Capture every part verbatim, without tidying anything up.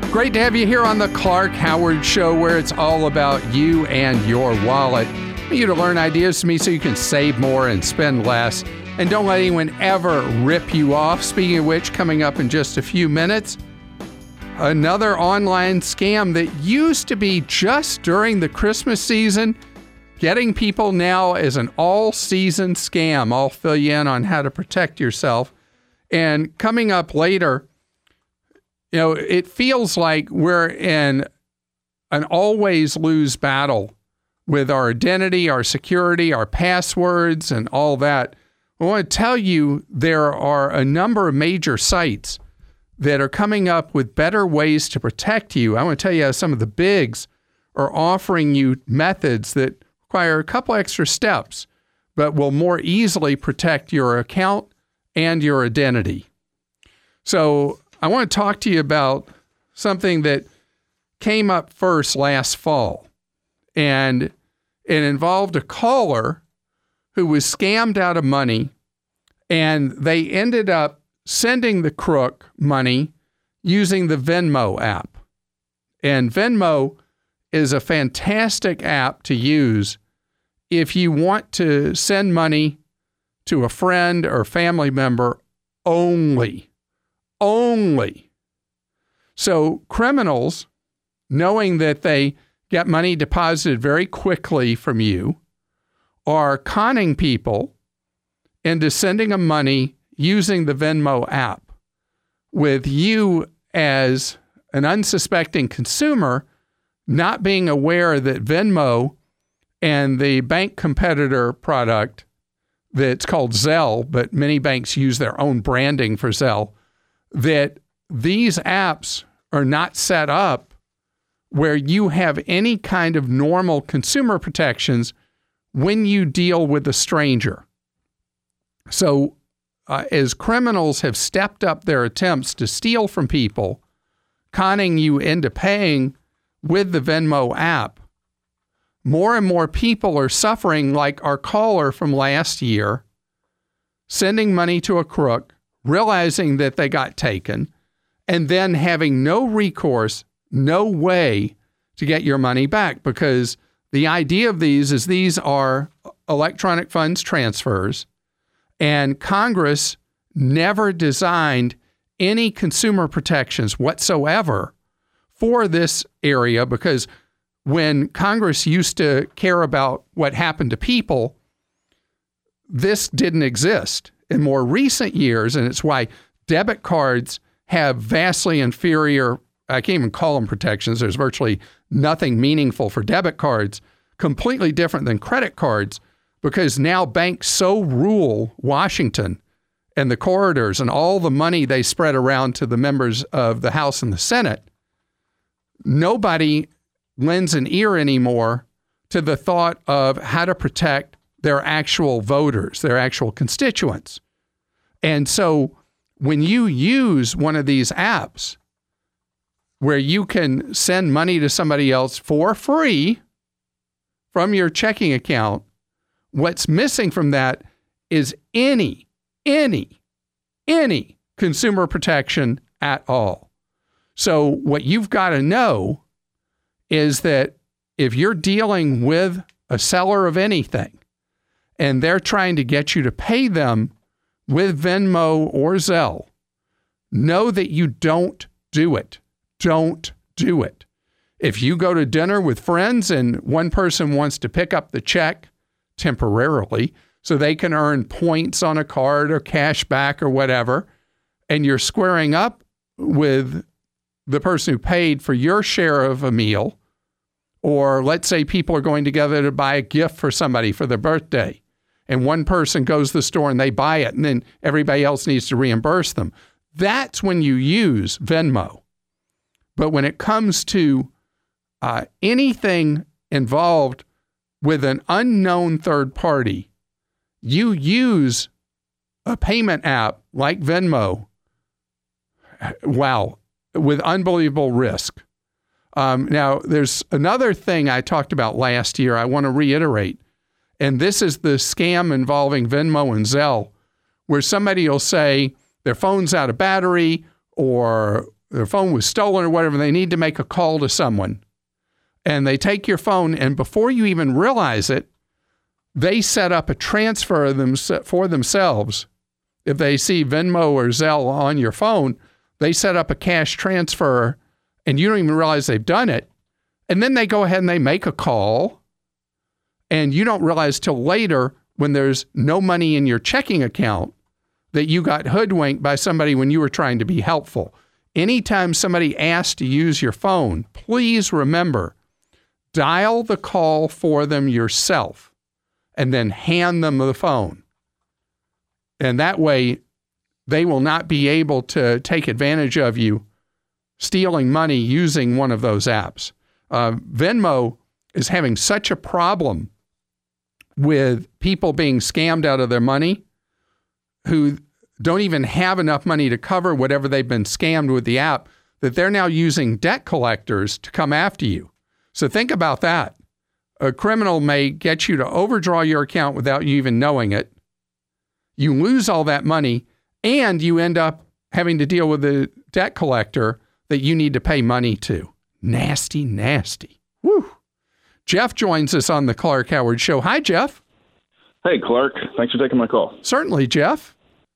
Great to have you here on the Clark Howard Show, where it's all about you and your wallet. I want you to learn ideas from me so you can save more and spend less. And don't let anyone ever rip you off. Speaking of which, coming up in just a few minutes, another online scam that used to be just during the Christmas season, getting people now as an all-season scam. I'll fill you in on how to protect yourself. And coming up later, you know, it feels like we're in an always lose battle with our identity, our security, our passwords, and all that. I want to tell you there are a number of major sites that are coming up with better ways to protect you. I want to tell you how some of the bigs are offering you methods that require a couple extra steps, but will more easily protect your account and your identity. So I want to talk to you about something that came up first last fall, and it involved a caller who was scammed out of money, and they ended up sending the crook money using the Venmo app. And Venmo is a fantastic app to use if you want to send money to a friend or family member only. Only. So criminals, knowing that they get money deposited very quickly from you, are conning people into sending them money using the Venmo app, with you as an unsuspecting consumer not being aware that Venmo and the bank competitor product that's called Zelle, but many banks use their own branding for Zelle, that these apps are not set up where you have any kind of normal consumer protections when you deal with a stranger. So uh, as criminals have stepped up their attempts to steal from people, conning you into paying with the Venmo app, more and more people are suffering like our caller from last year, sending money to a crook, realizing that they got taken, and then having no recourse, no way to get your money back. Because the idea of these is these are electronic funds transfers, and Congress never designed any consumer protections whatsoever for this area, because when Congress used to care about what happened to people, this didn't exist. In more recent years, and it's why debit cards have vastly inferior, I can't even call them protections, there's virtually nothing meaningful for debit cards, completely different than credit cards, because now banks so rule Washington and the corridors and all the money they spread around to the members of the House and the Senate, nobody lends an ear anymore to the thought of how to protect their actual voters, their actual constituents. And so when you use one of these apps where you can send money to somebody else for free from your checking account, what's missing from that is any, any, any consumer protection at all. So what you've got to know is that if you're dealing with a seller of anything, and they're trying to get you to pay them with Venmo or Zelle, know that you don't do it. Don't do it. If you go to dinner with friends and one person wants to pick up the check temporarily so they can earn points on a card or cash back or whatever, and you're squaring up with the person who paid for your share of a meal, or let's say people are going together to buy a gift for somebody for their birthday, and one person goes to the store and they buy it, and then everybody else needs to reimburse them. That's when you use Venmo. But when it comes to uh, anything involved with an unknown third party, you use a payment app like Venmo, wow, with unbelievable risk. Um, now, there's another thing I talked about last year I want to reiterate, and this is the scam involving Venmo and Zelle, where somebody will say their phone's out of battery, or their phone was stolen or whatever, they need to make a call to someone. And they take your phone, and before you even realize it, they set up a transfer of them for themselves. If they see Venmo or Zelle on your phone, they set up a cash transfer, and you don't even realize they've done it. And then they go ahead and they make a call, and you don't realize till later when there's no money in your checking account that you got hoodwinked by somebody when you were trying to be helpful. Anytime somebody asks to use your phone, please remember, dial the call for them yourself and then hand them the phone. And that way, they will not be able to take advantage of you stealing money using one of those apps. Uh, Venmo is having such a problem with people being scammed out of their money who don't even have enough money to cover whatever they've been scammed with the app, that they're now using debt collectors to come after you. So think about that. A criminal may get you to overdraw your account without you even knowing it. You lose all that money, and you end up having to deal with a debt collector that you need to pay money to. Nasty, nasty. Woo. Jeff joins us on the Clark Howard Show. Hi, Jeff. Hey, Clark. Thanks for taking my call. Certainly, Jeff.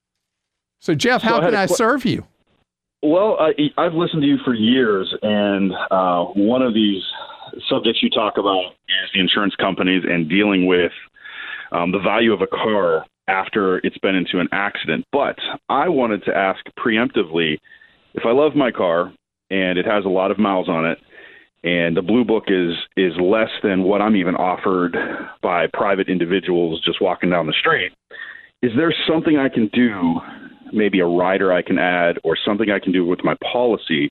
So, Jeff, how so can I, I serve you? Well, I, I've listened to you for years, and uh, one of these subjects you talk about is the insurance companies and dealing with um, the value of a car after it's been into an accident. But I wanted to ask preemptively, if I love my car and it has a lot of miles on it, and the Blue Book is is less than what I'm even offered by private individuals just walking down the street, is there something I can do, maybe a rider I can add or something I can do with my policy?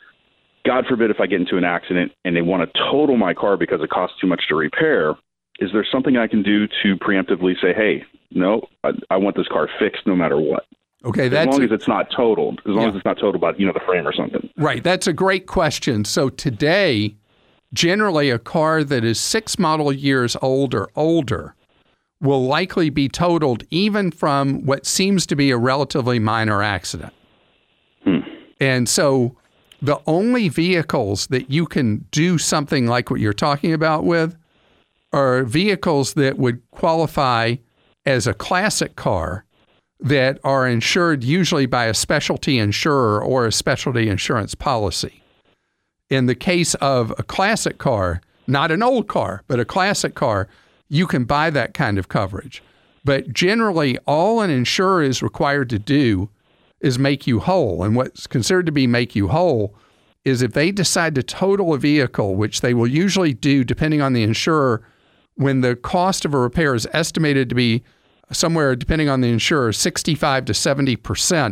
God forbid if I get into an accident and they want to total my car because it costs too much to repair, is there something I can do to preemptively say, hey, no, I, I want this car fixed no matter what? Okay, that's as long a, as it's not totaled, as long yeah. as it's not totaled by, you know, the frame or something. Right, that's a great question. So today, generally a car that is six model years old or older will likely be totaled even from what seems to be a relatively minor accident. Hmm. And so the only vehicles that you can do something like what you're talking about with are vehicles that would qualify as a classic car that are insured usually by a specialty insurer or a specialty insurance policy. In the case of a classic car, not an old car, but a classic car, you can buy that kind of coverage. But generally, all an insurer is required to do is make you whole. And what's considered to be make you whole is if they decide to total a vehicle, which they will usually do depending on the insurer, when the cost of a repair is estimated to be somewhere, depending on the insurer, sixty-five to seventy percent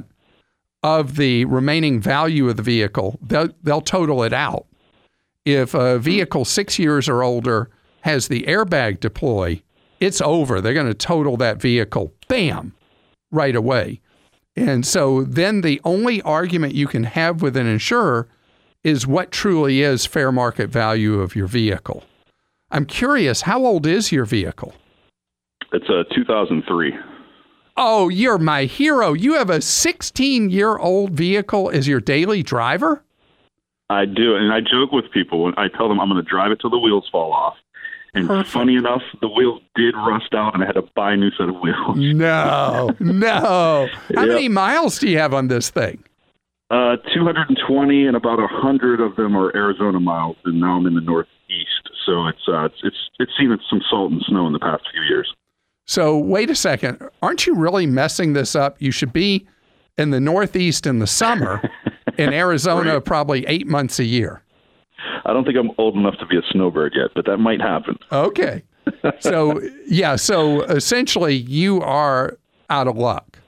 of the remaining value of the vehicle, they'll, they'll total it out. If a vehicle six years or older has the airbag deploy, it's over. They're going to total that vehicle, bam, right away. And so then the only argument you can have with an insurer is what truly is fair market value of your vehicle. I'm curious, how old is your vehicle? It's a two thousand three. Oh, you're my hero. You have a sixteen-year-old vehicle as your daily driver? I do, and I joke with people when I tell them I'm going to drive it till the wheels fall off. And Perfect. Funny enough, the wheels did rust out, and I had to buy a new set of wheels. No, no. How yep. many miles do you have on this thing? Uh, two hundred twenty, and about one hundred of them are Arizona miles, and now I'm in the Northeast. So it's uh, it's it's, it's seen some salt and snow in the past few years. So wait a second. Aren't you really messing this up? You should be in the Northeast in the summer, in Arizona right. probably eight months a year. I don't think I'm old enough to be a snowbird yet, but that might happen. Okay. So, yeah, so essentially you are out of luck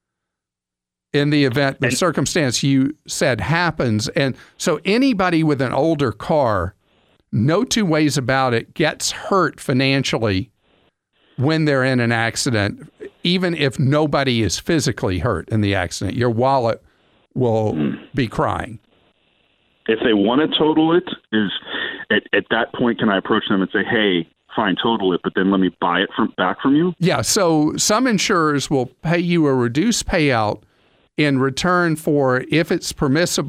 in the event the and, circumstance you said happens. And so anybody with an older car, no two ways about it, gets hurt financially when they're in an accident, even if nobody is physically hurt in the accident. Your wallet will mm. be crying. If they want to total it, is at, at that point, can I approach them and say, hey, fine, total it, but then let me buy it from back from you? Yeah, so some insurers will pay you a reduced payout in return for, if it's permissible,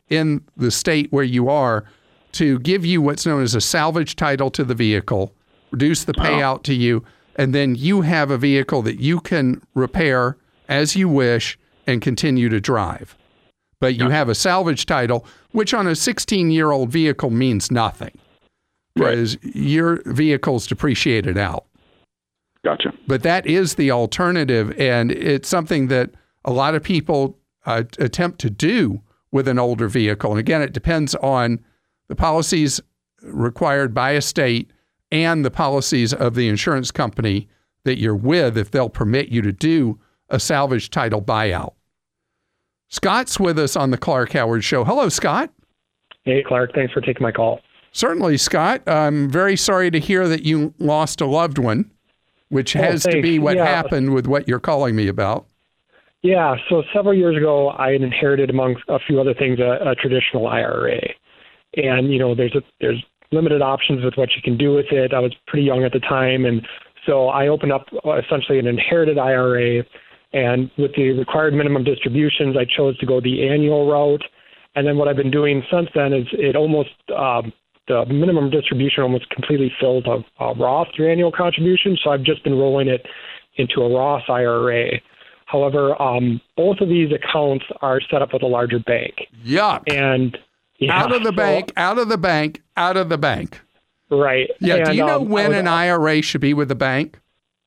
in the state where you are to give you what's known as a salvage title to the vehicle, reduce the payout to you, and then you have a vehicle that you can repair as you wish and continue to drive. But you have a salvage title, which on a sixteen-year-old vehicle means nothing because right. your vehicle's depreciated out. Gotcha. But that is the alternative, and it's something that a lot of people uh, attempt to do with an older vehicle. And again, it depends on the policies required by a state and the policies of the insurance company that you're with, if they'll permit you to do a salvage title buyout. Scott's with us on the Clark Howard Show. Hello, Scott. Hey, Clark. Thanks for taking my call. Certainly, Scott. I'm very sorry to hear that you lost a loved one, which oh, has thanks. to be what yeah. happened with what you're calling me about. Yeah. So several years ago, I had inherited, among a few other things, a, a traditional I R A. And, you know, there's a, there's limited options with what you can do with it. I was pretty young at the time. And so I opened up essentially an inherited I R A. And with the required minimum distributions, I chose to go the annual route. And then what I've been doing since then is it almost, um, the minimum distribution almost completely filled a, a Roth through annual contribution. So I've just been rolling it into a Roth I R A. However, um, both of these accounts are set up with a larger bank. Yuck. And yeah, out of the so, bank, out of the bank, out of the bank. Right. Yeah. And, do you know um, when was, an I R A should be with the bank?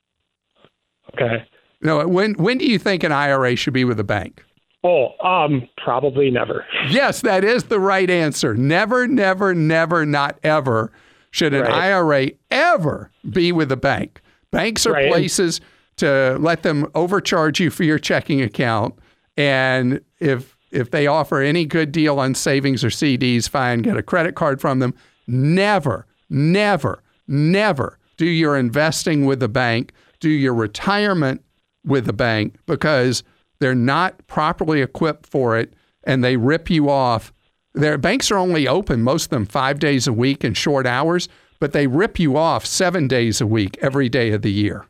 Okay. No. When when do you think an I R A should be with the bank? Oh, um, probably never. Yes, that is the right answer. Never, never, never, not ever should an right. I R A ever be with a bank. Banks are right. places to let them overcharge you for your checking account. And if if they offer any good deal on savings or C Ds, fine, get a credit card from them. Never, never, never do your investing with the bank, do your retirement with the bank, because they're not properly equipped for it, and they rip you off. Their banks are only open, most of them, five days a week in short hours, but they rip you off seven days a week, every day of the year.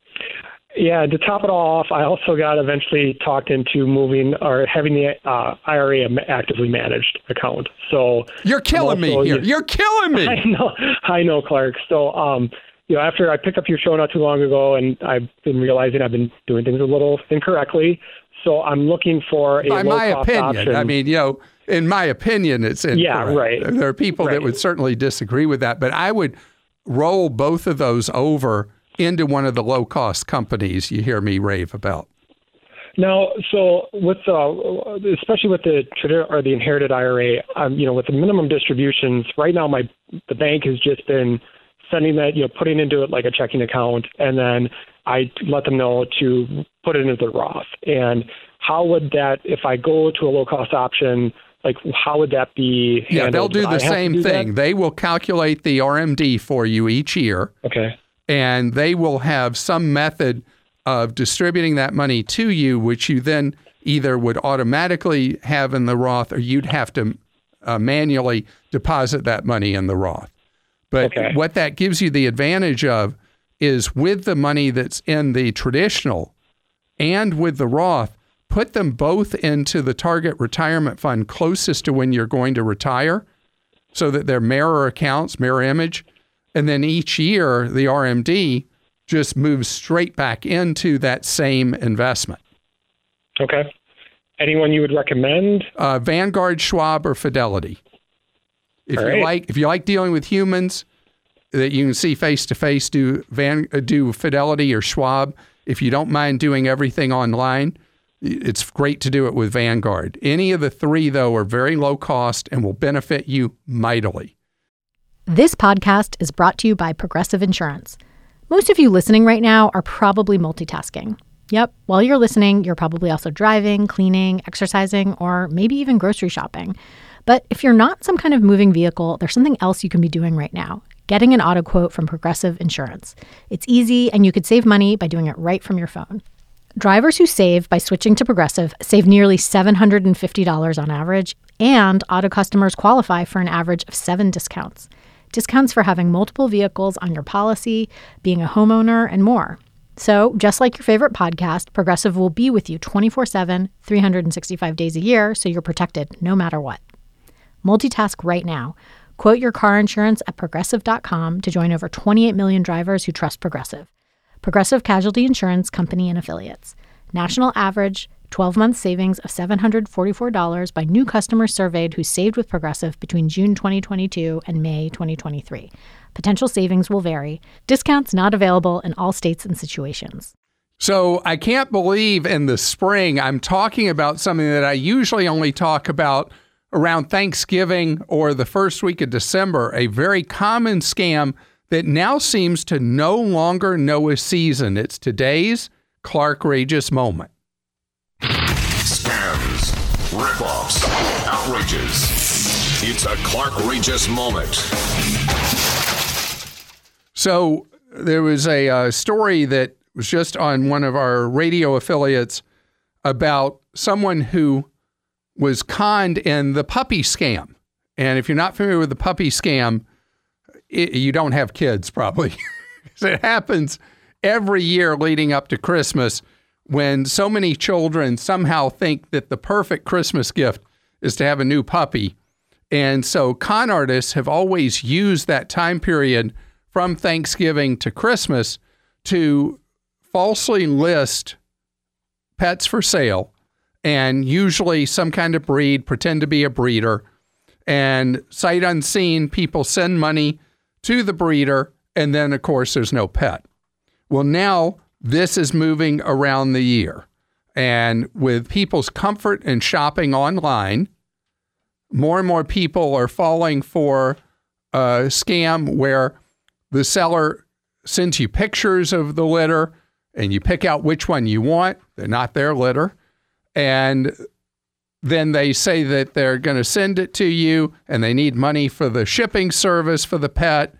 Yeah, to top it all off, I also got eventually talked into moving or having the uh, I R A actively managed account. So you're killing also, me here. You're killing me. I know, I know, Clark. So, um, you know, after I picked up your show not too long ago, and I've been realizing I've been doing things a little incorrectly. So I'm looking for a By low my cost opinion, option. I mean, you know, in my opinion, it's incorrect. Yeah, right. There are people right. that would certainly disagree with that, but I would roll both of those over into one of the low-cost companies you hear me rave about. Now, so with uh, especially with the or the inherited I R A, um, you know, with the minimum distributions, right now my the bank has just been sending that, you know, putting into it like a checking account, and then I let them know to put it into the Roth. And how would that, if I go to a low-cost option, like how would that be handled? Yeah, they'll do the same do thing. That? They will calculate the R M D for you each year. Okay. And they will have some method of distributing that money to you, which you then either would automatically have in the Roth, or you'd have to uh, manually deposit that money in the Roth. But okay. what that gives you the advantage of is with the money that's in the traditional and with the Roth, put them both into the target retirement fund closest to when you're going to retire, so that they're mirror accounts, mirror image. And then each year, the R M D just moves straight back into that same investment. Okay. Anyone you would recommend? Uh, Vanguard, Schwab, or Fidelity. If All you right. like, if you like dealing with humans that you can see face to face, do Van, uh, do Fidelity or Schwab. If you don't mind doing everything online, it's great to do it with Vanguard. Any of the three, though, are very low cost and will benefit you mightily. This podcast is brought to you by Progressive Insurance. Most of you listening right now are probably multitasking. Yep, while you're listening, you're probably also driving, cleaning, exercising, or maybe even grocery shopping. But if you're not some kind of moving vehicle, there's something else you can be doing right now. Getting an auto quote from Progressive Insurance. It's easy, and you could save money by doing it right from your phone. Drivers who save by switching to Progressive save nearly seven hundred fifty dollars on average, and auto customers qualify for an average of seven discounts. Discounts for having multiple vehicles on your policy, being a homeowner, and more. So, just like your favorite podcast, Progressive will be with you twenty-four seven, three hundred sixty-five days a year, so you're protected no matter what. Multitask right now. Quote your car insurance at Progressive dot com to join over twenty-eight million drivers who trust Progressive. Progressive Casualty Insurance Company and Affiliates. National average twelve-month savings of seven hundred forty-four dollars by new customers surveyed who saved with Progressive between June twenty twenty-two and May twenty twenty-three. Potential savings will vary. Discounts not available in all states and situations. So I can't believe in the spring I'm talking about something that I usually only talk about around Thanksgiving or the first week of December, a very common scam that now seems to no longer know a season. It's today's Clark-rageous moment. Scams, rip-offs, outrages. It's a Clark-rageous moment. So there was a uh, story that was just on one of our radio affiliates about someone who was conned in the puppy scam. And if you're not familiar with the puppy scam, it, you don't have kids probably. It happens every year leading up to Christmas when so many children somehow think that the perfect Christmas gift is to have a new puppy. And so con artists have always used that time period from Thanksgiving to Christmas to falsely list pets for sale, and usually some kind of breed, pretend to be a breeder, and sight unseen, people send money to the breeder, and then, of course, there's no pet. Well, now this is moving around the year, and with people's comfort in shopping online, more and more people are falling for a scam where the seller sends you pictures of the litter, and you pick out which one you want. They're not their litter. And then they say that they're going to send it to you and they need money for the shipping service for the pet.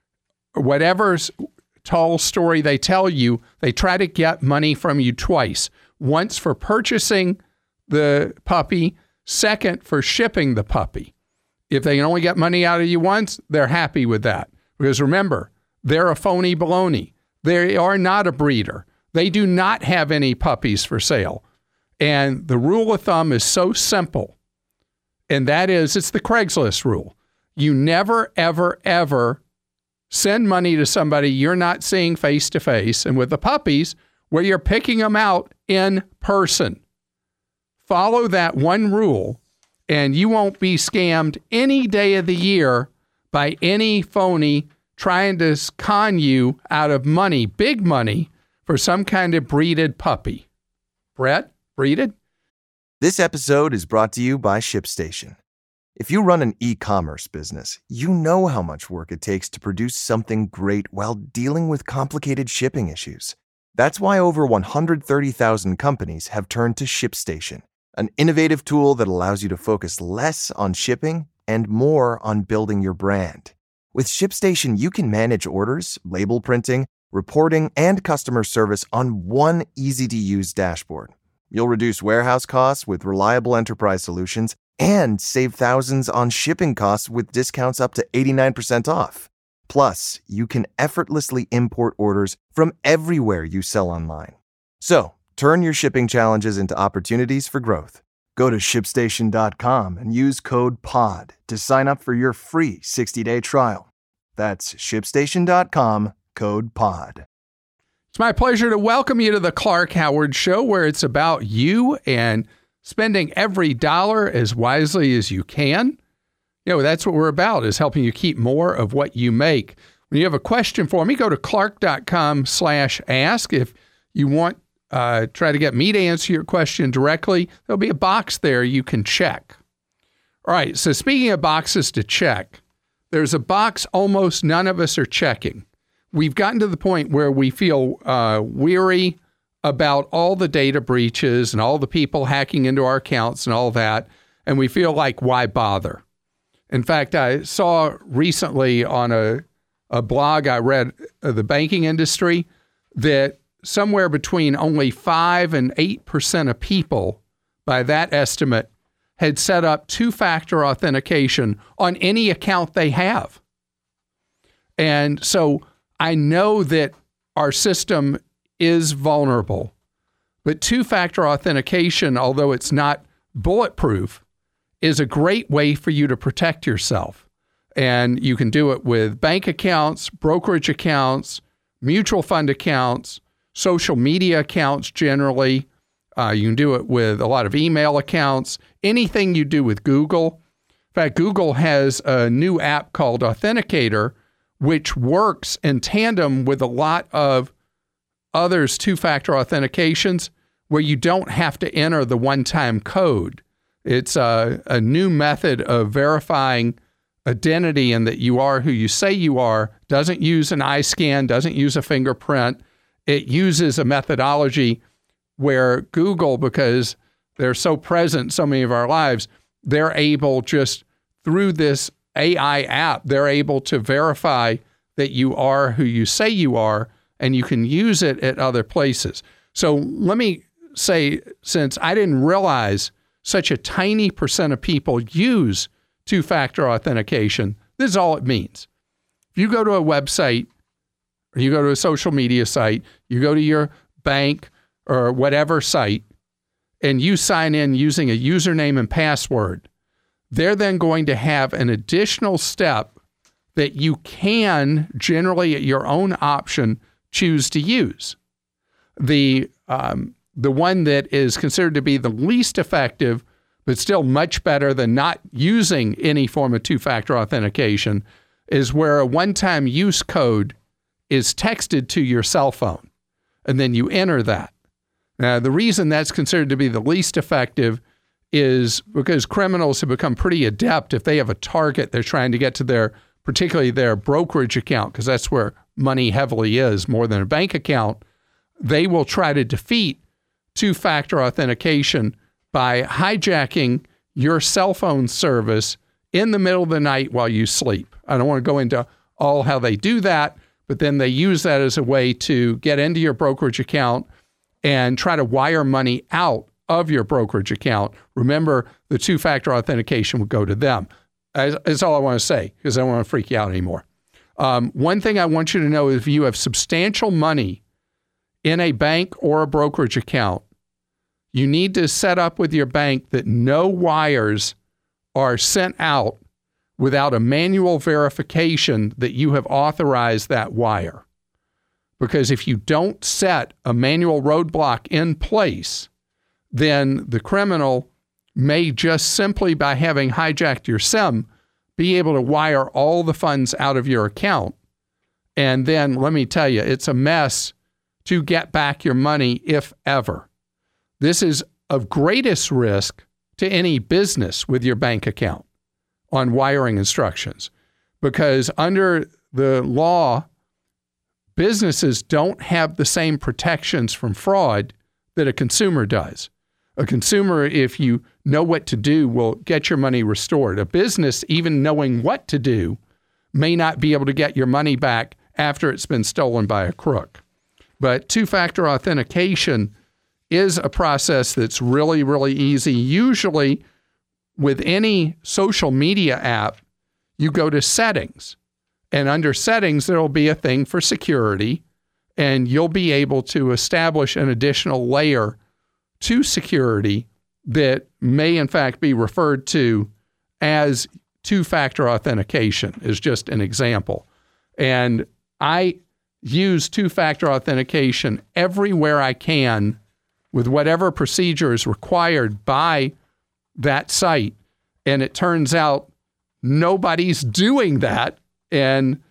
Whatever tall story they tell you, they try to get money from you twice. Once for purchasing the puppy, second for shipping the puppy. If they can only get money out of you once, they're happy with that. Because remember, they're a phony baloney. They are not a breeder. They do not have any puppies for sale. And the rule of thumb is so simple, and that is, it's the Craigslist rule. You never, ever, ever send money to somebody you're not seeing face to face, and with the puppies, where you're picking them out in person. Follow that one rule, and you won't be scammed any day of the year by any phony trying to con you out of money, big money, for some kind of breeded puppy. Brett? Breeded? This episode is brought to you by ShipStation. If you run an e-commerce business, you know how much work it takes to produce something great while dealing with complicated shipping issues. That's why over one hundred thirty thousand companies have turned to ShipStation, an innovative tool that allows you to focus less on shipping and more on building your brand. With ShipStation, you can manage orders, label printing, reporting, and customer service on one easy-to-use dashboard. You'll reduce warehouse costs with reliable enterprise solutions and save thousands on shipping costs with discounts up to eighty-nine percent off. Plus, you can effortlessly import orders from everywhere you sell online. So, turn your shipping challenges into opportunities for growth. Go to ship station dot com and use code P O D to sign up for your free sixty-day trial. That's ship station dot com, code P O D. It's my pleasure to welcome you to the Clark Howard Show, where it's about you and spending every dollar as wisely as you can. You know, that's what we're about, is helping you keep more of what you make. When you have a question for me, go to clark dot com slash ask. If you want, uh, try to get me to answer your question directly, there'll be a box there you can check. All right, so speaking of boxes to check, there's a box almost none of us are checking. We've gotten to the point where we feel uh, weary about all the data breaches and all the people hacking into our accounts and all that, and we feel like, why bother? In fact, I saw recently on a, a blog I read of the banking industry that somewhere between only five and eight percent of people, by that estimate, had set up two-factor authentication on any account they have. And so I know that our system is vulnerable, but two-factor authentication, although it's not bulletproof, is a great way for you to protect yourself. And you can do it with bank accounts, brokerage accounts, mutual fund accounts, social media accounts generally. Uh, you can do it with a lot of email accounts, anything you do with Google. In fact, Google has a new app called Authenticator, which works in tandem with a lot of others' two-factor authentications where you don't have to enter the one-time code. It's a, a new method of verifying identity and that you are who you say you are. Doesn't use an eye scan, doesn't use a fingerprint. It uses a methodology where Google, because they're so present in so many of our lives, they're able just through this A I app, they're able to verify that you are who you say you are, and you can use it at other places. So let me say, since I didn't realize such a tiny percent of people use two-factor authentication, this is all it means. If you go to a website, or you go to a social media site, you go to your bank or whatever site, and you sign in using a username and password, they're then going to have an additional step that you can, generally at your own option, choose to use. The, um, the one that is considered to be the least effective, but still much better than not using any form of two-factor authentication, is where a one-time use code is texted to your cell phone, and then you enter that. Now, the reason that's considered to be the least effective is because criminals have become pretty adept. If they have a target they're trying to get to their, particularly their brokerage account, because that's where money heavily is, more than a bank account, they will try to defeat two-factor authentication by hijacking your cell phone service in the middle of the night while you sleep. I don't want to go into all how they do that, but then they use that as a way to get into your brokerage account and try to wire money out of your brokerage account. Remember, the two-factor authentication would go to them. That's all I want to say, because I don't want to freak you out anymore. Um, one thing I want you to know is if you have substantial money in a bank or a brokerage account, you need to set up with your bank that no wires are sent out without a manual verification that you have authorized that wire. Because if you don't set a manual roadblock in place, then the criminal may just simply by having hijacked your SIM be able to wire all the funds out of your account. And then let me tell you, it's a mess to get back your money, if ever. This is of greatest risk to any business with your bank account on wiring instructions, because under the law, businesses don't have the same protections from fraud that a consumer does. A consumer, if you know what to do, will get your money restored. A business, even knowing what to do, may not be able to get your money back after it's been stolen by a crook. But two-factor authentication is a process that's really, really easy. Usually, with any social media app, you go to settings. And under settings, there will be a thing for security, and you'll be able to establish an additional layer to security that may, in fact, be referred to as two-factor authentication, is just an example. And I use two-factor authentication everywhere I can with whatever procedure is required by that site. And it turns out nobody's doing that. And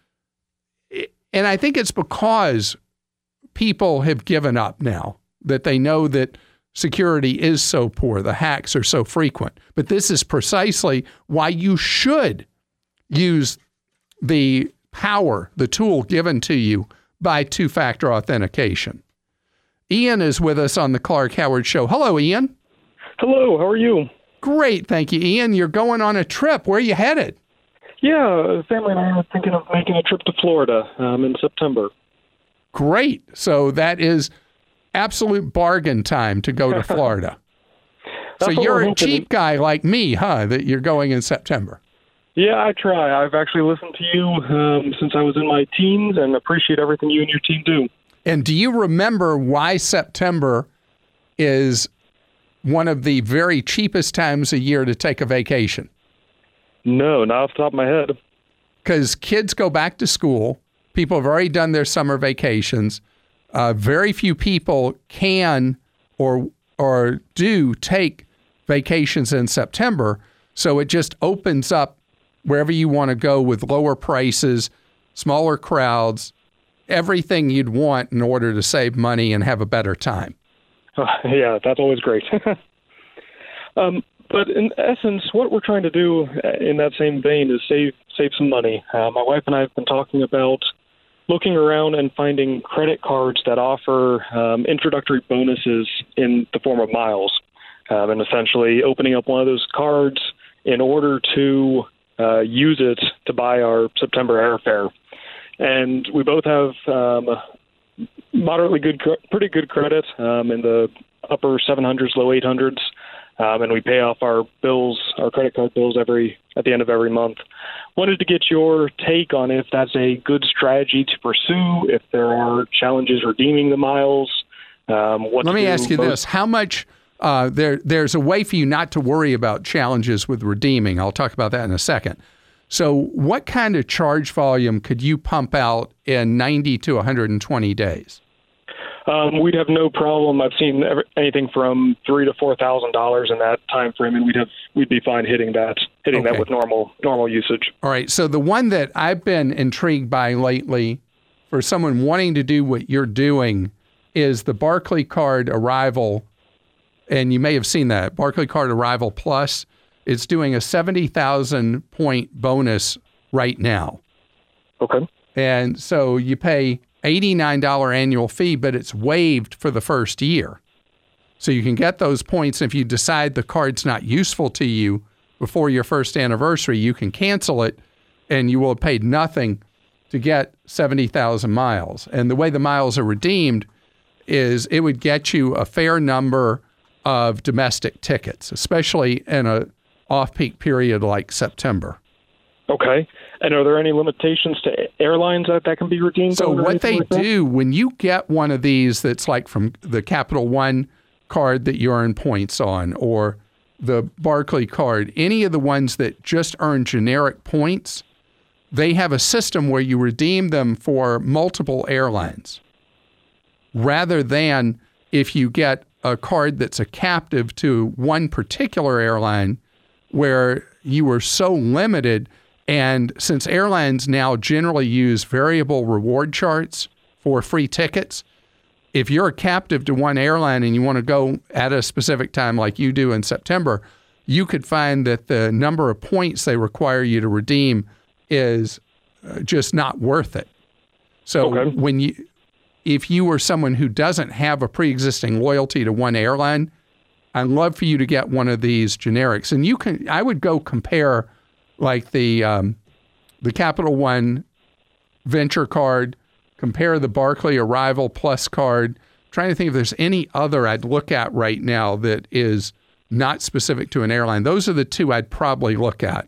and I think it's because people have given up now, that they know that security is so poor, the hacks are so frequent. But this is precisely why you should use the power, the tool given to you by two-factor authentication. Ian is with us on the Clark Howard Show. Hello, Ian. Hello, how are you? Great, thank you, Ian. You're going on a trip. Where are you headed? Yeah, the family and I are thinking of making a trip to Florida um, in September. Great. So that is absolute bargain time to go to Florida. So you're a cheap guy like me, huh, that you're going in September? Yeah, I try. I've actually listened to you um, since I was in my teens and appreciate everything you and your team do. And do you remember why September is one of the very cheapest times a year to take a vacation? No, not off the top of my head. Because kids go back to school. People have already done their summer vacations. Uh, very few people can or or do take vacations in September. So it just opens up wherever you want to go with lower prices, smaller crowds, everything you'd want in order to save money and have a better time. Uh, yeah, that's always great. um, but in essence, what we're trying to do in that same vein is save save some money. Uh, my wife and I have been talking about looking around and finding credit cards that offer um, introductory bonuses in the form of miles, um, and essentially opening up one of those cards in order to uh, use it to buy our September airfare. And we both have um, moderately good, pretty good credit um, in the upper seven hundreds, low eight hundreds, um, and we pay off our bills, our credit card bills, every at the end of every month. Wanted to get your take on if that's a good strategy to pursue, if there are challenges redeeming the miles. Um, what Let me ask you most- this: how much? Uh, there, there's a way for you not to worry about challenges with redeeming. I'll talk about that in a second. So what kind of charge volume could you pump out in ninety to one hundred twenty days? Um, we'd have no problem. I've seen every, anything from three to four thousand dollars in that time frame, and we'd have we'd be fine hitting that hitting Okay. that with normal normal usage. All right. So the one that I've been intrigued by lately, for someone wanting to do what you're doing, is the Barclay Card Arrival, and you may have seen that Barclay Card Arrival Plus. It's doing a seventy thousand point bonus right now. Okay. And so you pay eighty-nine dollars annual fee, but it's waived for the first year. So you can get those points. If you decide the card's not useful to you before your first anniversary, you can cancel it and you will have paid nothing to get seventy thousand miles. And the way the miles are redeemed is it would get you a fair number of domestic tickets, especially in a off-peak period like September. Okay. And are there any limitations to airlines that, that can be redeemed? So or what they anything like that? do when you get one of these that's like from the Capital One card that you earn points on, or the Barclay card, any of the ones that just earn generic points, they have a system where you redeem them for multiple airlines, rather than if you get a card that's a captive to one particular airline where you were so limited. And since airlines now generally use variable reward charts for free tickets, if you're a captive to one airline and you want to go at a specific time like you do in September, you could find that the number of points they require you to redeem is just not worth it. So Okay. when you, if you were someone who doesn't have a pre-existing loyalty to one airline, I'd love for you to get one of these generics. And you can, I would go compare like the um, the Capital One Venture card, compare the Barclay Arrival Plus card. I'm trying to think if there's any other I'd look at right now that is not specific to an airline. Those are the two I'd probably look at.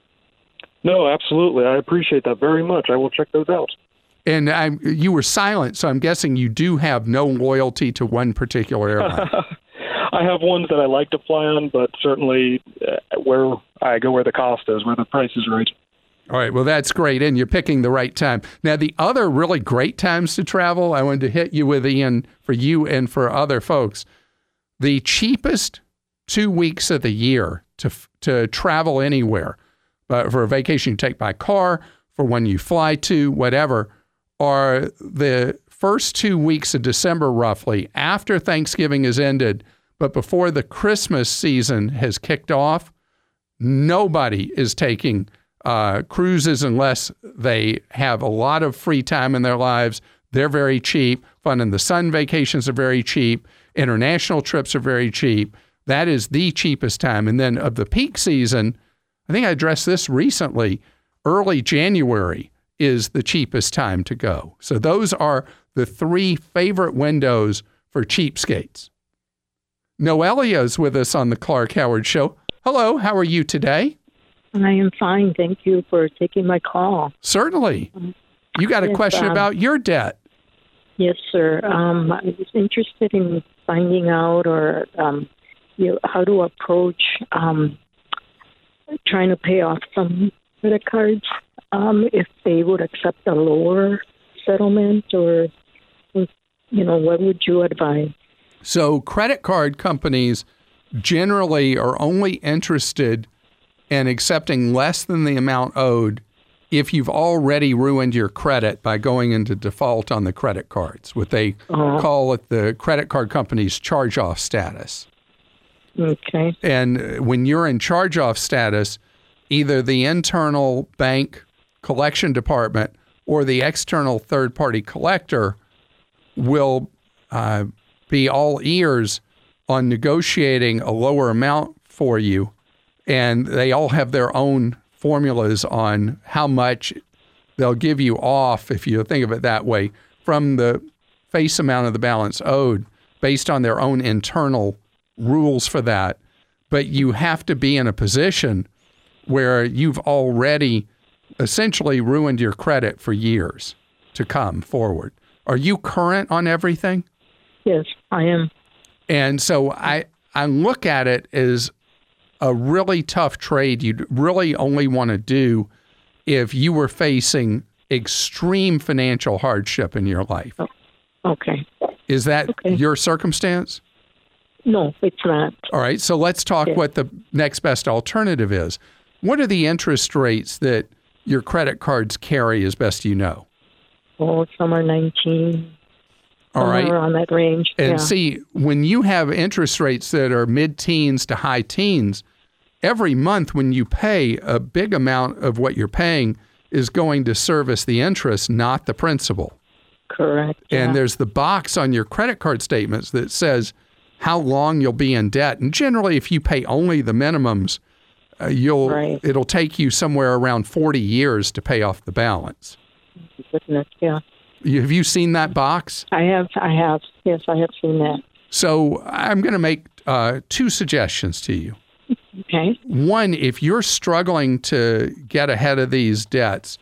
No, absolutely. I appreciate that very much. I will check those out. And I, you were silent, so I'm guessing you do have no loyalty to one particular airline. I have ones that I like to fly on, but certainly uh, where I go where the cost is, where the price is right. All right, well, that's great, and you're picking the right time. Now, the other really great times to travel, I wanted to hit you with, Ian, for you and for other folks. The cheapest two weeks of the year to to travel anywhere, but for a vacation you take by car, for when you fly to, whatever, are the first two weeks of December, roughly, after Thanksgiving has ended, but before the Christmas season has kicked off. Nobody is taking uh, cruises unless they have a lot of free time in their lives. They're very cheap. Fun in the Sun vacations are very cheap. International trips are very cheap. That is the cheapest time. And then of the peak season, I think I addressed this recently, early January is the cheapest time to go. So those are the three favorite windows for cheapskates. Noelia is with us on the Clark Howard Show. Hello, how are you today? I am fine. Thank you for taking my call. Certainly. You got a Yes, question um, about your debt. Yes, sir. Um, I was interested in finding out or um, you how to approach um, trying to pay off some credit cards, um, if they would accept a lower settlement, or, you know, what would you advise? So credit card companies generally are only interested in accepting less than the amount owed if you've already ruined your credit by going into default on the credit cards, what they uh-huh. call it the credit card company's charge-off status. Okay. And when you're in charge-off status, either the internal bank collection department or the external third-party collector will uh, be all ears on negotiating a lower amount for you. And they all have their own formulas on how much they'll give you off, if you think of it that way, from the face amount of the balance owed based on their own internal rules for that. But you have to be in a position where you've already essentially ruined your credit for years to come forward. Are you current on everything? Yes, I am. And so I, I look at it as a really tough trade you'd really only want to do if you were facing extreme financial hardship in your life. Oh, okay. Is that okay. your circumstance? No, it's not. All right. So let's talk yes. what the next best alternative is. What are the interest rates that your credit cards carry as best you know? Oh, some are nineteen. All right. Around that range. And yeah. see, when you have interest rates that are mid-teens to high teens, every month when you pay, a big amount of what you're paying is going to service the interest, not the principal. Correct. And yeah. there's the box on your credit card statements that says how long you'll be in debt. And generally, if you pay only the minimums, uh, you'll right. it'll take you somewhere around forty years to pay off the balance. Goodness, yeah. Have you seen that box? I have. I have. Yes, I have seen that. So I'm going to make uh, two suggestions to you. Okay. One, if you're struggling to get ahead of these debts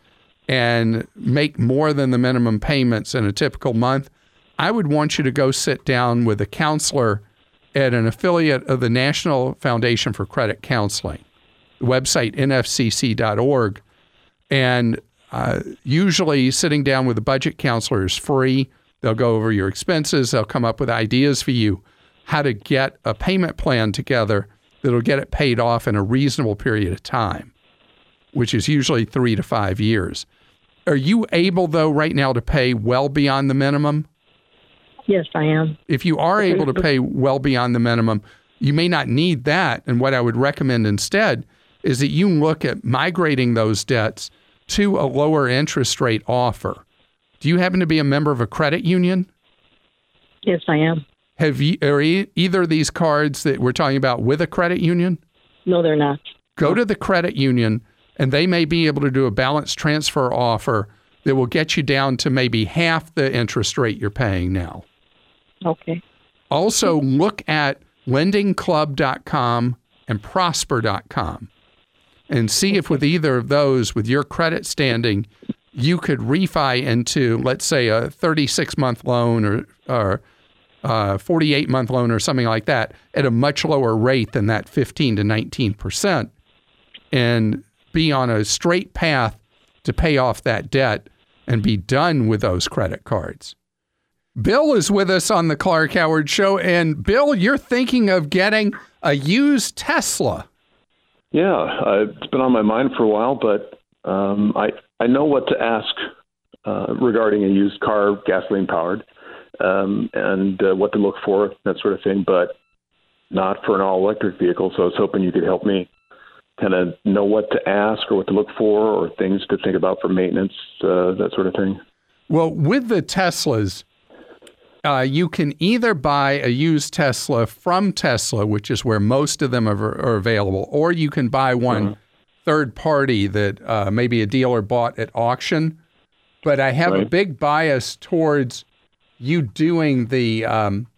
and make more than the minimum payments in a typical month, I would want you to go sit down with a counselor at an affiliate of the National Foundation for Credit Counseling, the website N F C C dot org. And uh, usually sitting down with a budget counselor is free. They'll go over your expenses. They'll come up with ideas for you how to get a payment plan together that'll get it paid off in a reasonable period of time, which is usually three to five years. Are you able, though, right now to pay well beyond the minimum? Yes, I am. If you are able to pay well beyond the minimum, you may not need that. And what I would recommend instead is that you look at migrating those debts to a lower interest rate offer. Do you happen to be a member of a credit union? Yes, I am. Have you, are e- either of these cards that we're talking about with a credit union? No, they're not. Go to the credit union, and they may be able to do a balance transfer offer that will get you down to maybe half the interest rate you're paying now. Okay. Also, look at lending club dot com and prosper dot com and see if with either of those, with your credit standing, you could refi into, let's say, a thirty-six month loan or, or a forty-eight month loan or something like that at a much lower rate than that fifteen to nineteen percent and be on a straight path to pay off that debt and be done with those credit cards. Bill is with us on the Clark Howard Show. And Bill, you're thinking of getting a used Tesla. Yeah, uh, it's been on my mind for a while, but um, I, I know what to ask uh, regarding a used car, gasoline powered, um, and uh, what to look for, that sort of thing, but not for an all-electric vehicle. So I was hoping you could help me kind of know what to ask or what to look for or things to think about for maintenance, uh, that sort of thing. Well, with the Teslas, Uh, you can either buy a used Tesla from Tesla, which is where most of them are, are available, or you can buy one mm-hmm. third party that uh, maybe a dealer bought at auction. But I have right. a big bias towards you doing the um,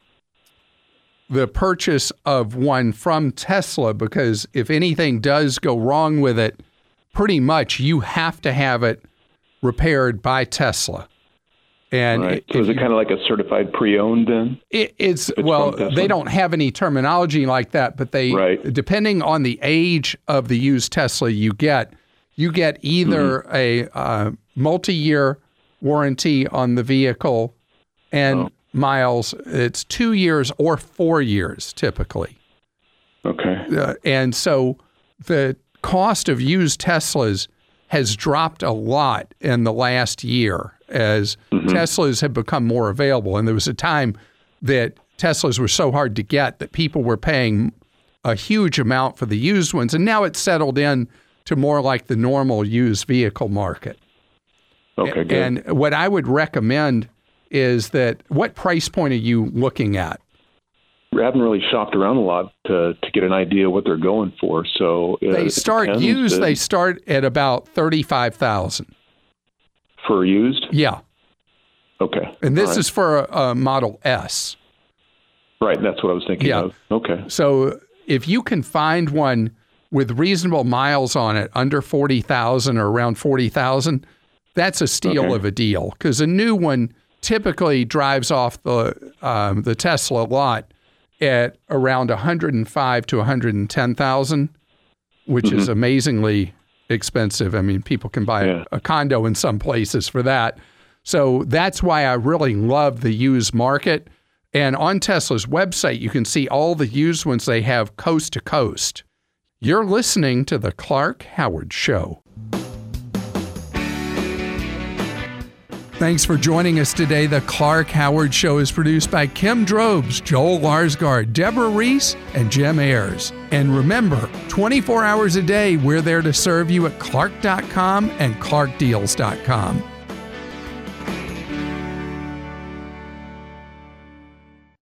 the purchase of one from Tesla, because if anything does go wrong with it, pretty much you have to have it repaired by Tesla. And right. So is it kind of like a certified pre-owned then? It, it's, it's well, they don't have any terminology like that, but they, right. depending on the age of the used Tesla you get, you get either mm-hmm. a uh, multi-year warranty on the vehicle and oh. miles. It's two years or four years typically. Okay. Uh, and so the cost of used Teslas has dropped a lot in the last year as mm-hmm. Teslas have become more available. And there was a time that Teslas were so hard to get that people were paying a huge amount for the used ones. And now it's settled in to more like the normal used vehicle market. Okay, good. And what I would recommend is that, what price point are you looking at? We haven't really shopped around a lot to, to get an idea what they're going for. So uh, they start used. To, they start at about thirty-five thousand dollars for used. Yeah. Okay. And this right. is for a, a Model S. Right. That's what I was thinking yeah. of. Okay. So if you can find one with reasonable miles on it, under forty thousand or around forty thousand, that's a steal okay. of a deal, because a new one typically drives off the um, the Tesla lot at around one hundred five to one hundred ten thousand, which mm-hmm. is amazingly expensive. I mean, people can buy yeah. a, a condo in some places for that. So that's why I really love the used market. And on Tesla's website, you can see all the used ones they have coast to coast. You're listening to The Clark Howard Show. Thanks for joining us today. The Clark Howard Show is produced by Kim Drobes, Joel Larsgaard, Deborah Reese, and Jim Ayers. And remember, twenty-four hours a day, we're there to serve you at clark dot com and clark deals dot com.